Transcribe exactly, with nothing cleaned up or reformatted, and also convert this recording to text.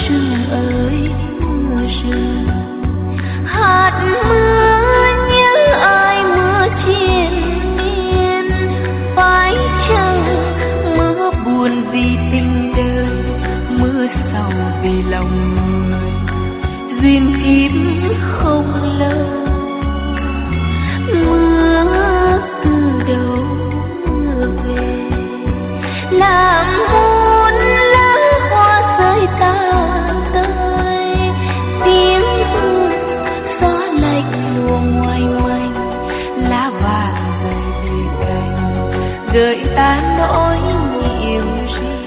rừng ơi mưa rừng, hạt mưa nhớ ai mưa triền miên, phải chăng mưa buồn vì tình đời, mưa sầu vì lòng người, duyên kiếp không lâu. Mưa từ đâu mưa về, làm muôn lá hoa rơi tàn tơi, tiếng mưa gió lạnh lùa ngoài mây, lá vàng rơi về cành, gợi ta nỗi niềm riêng.